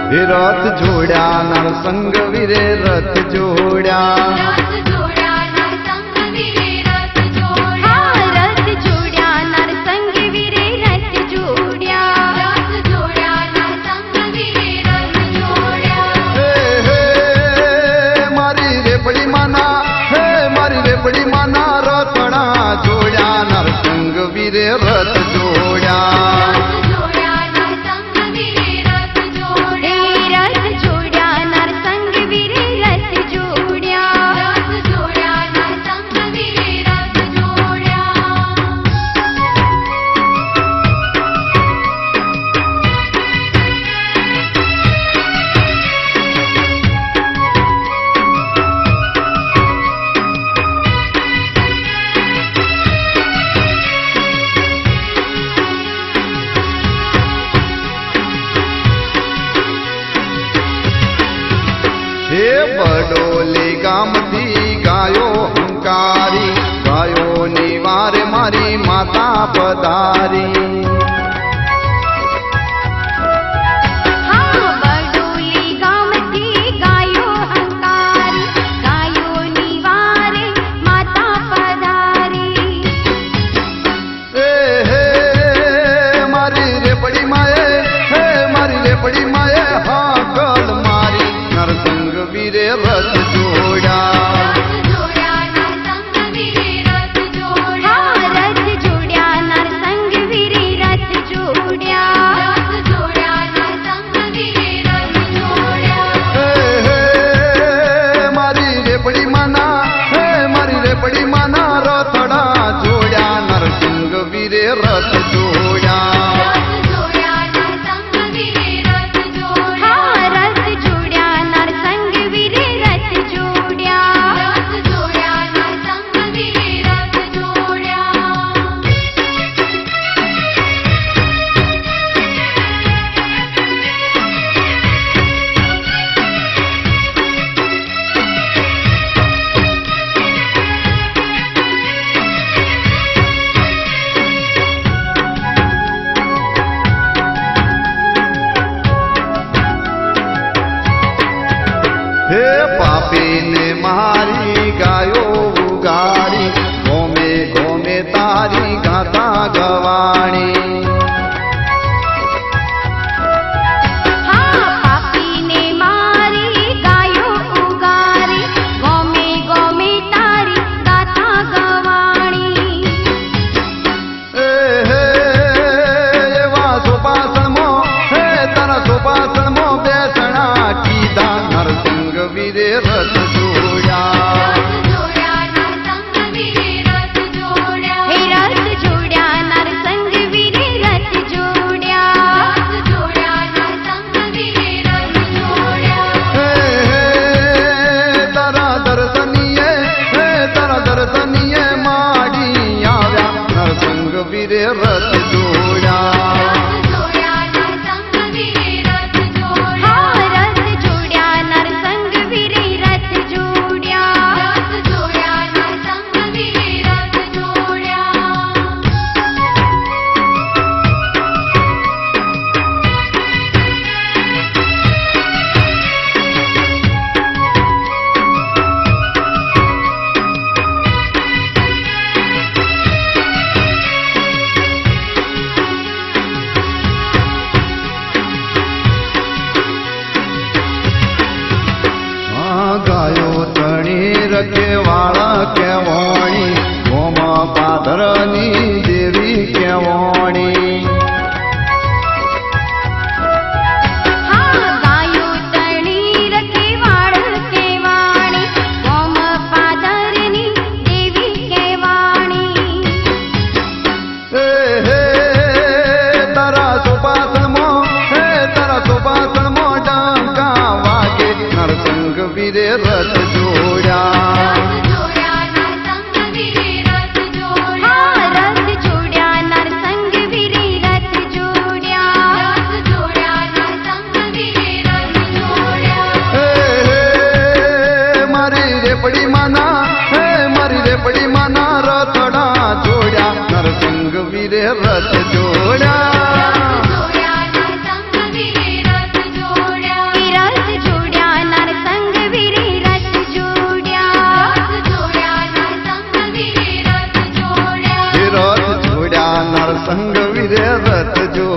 रथ जोड्या नरसंग वीरे रथ जोड्या बड़ी माना रथड़ा जोड्या नरसंग वीरे रथ जोड्या बडोली गाम थी गायो हंकारी गायो निवारे मारी माता पधारी मारी रे बड़ी माए हाँ कल मारी नरसंग वीरे रथ जोड्या बड़ी माना रथड़ा जोड्या नरसंग वीरे रथ जोड्या हे पापी ने मारी गायो उगाड़ी गोमे गोमे तारी गाता गवाणी वीरे रथ जोड्या नरसंग वीरे रथ जोड्या तारा दर्शनीय माड़ी आव्या नरसंग वीरे रथ जोड्या गायो तणी रखे वाला केवाणी गोमा पाधरनी देवी केवाणी वीरे रथ जोड्या नरसंग वीरे रथ जोड्या मारी रे बड़ी माना रथड़ा जोड्या नरसंग वीरे रथ जोड्या સંગ વીરે રથ જો